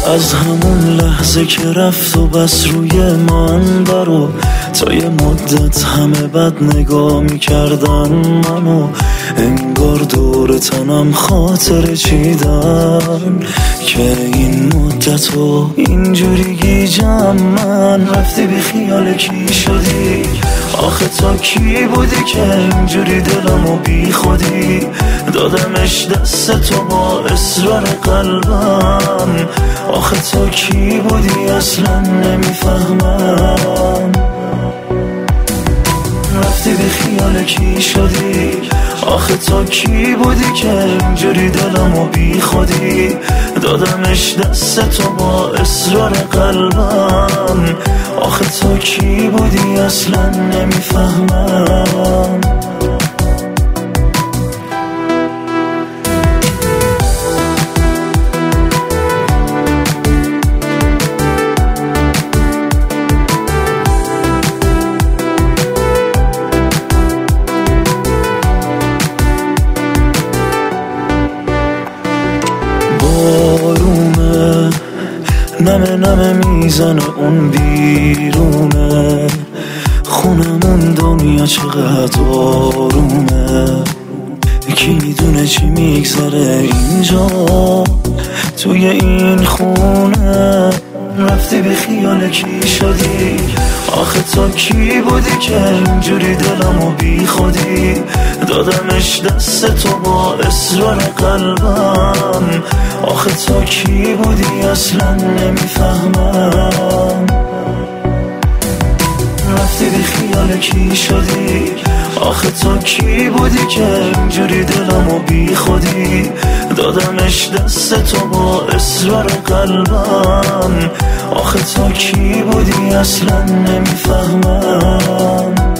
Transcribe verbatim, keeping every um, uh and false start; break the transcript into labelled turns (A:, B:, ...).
A: از همون لحظه که رفت و بس روی من برو تا یه مدت همه بد نگاه میکردن منو، انگار دور تنم خاطر چیدن که این مدتو اینجوری گیجم من. رفتی بی خیال کی شدی؟ آخه تا کی بودی که اینجوری دلمو بی خودی دادمش دست تو با اصرار قلبم؟ آخه تا کی بودی اصلا نمیفهمم. رفتی بی خیال کی شدی؟ آخه تا کی بودی که اینجوری دلمو بی خودی دادمش دست تو با اصرار قلبم؟ آخه تا کی بودی اصلا نمیفهمم. بارونه نمه نمه میزنه اون بیرونه، خونمون دنیا چقدر آرومه، کی میدونه چی میگذره اینجا توی این خونه. رفتی بی خیال کی شدی؟ آخه تا کی بودی که اینجوری دلمو بی خودی دادمش دست تو با اصرار قلبم؟ آخه تا کی بودی اصلا نمیفهمم. رفتی بی خیال کی شدی؟ آخه تا کی بودی که اینجوری دلمو بی خودی دادمش دست تو با اصرار قلبم؟ آخه تا کی بودی اصلا نمیفهمم.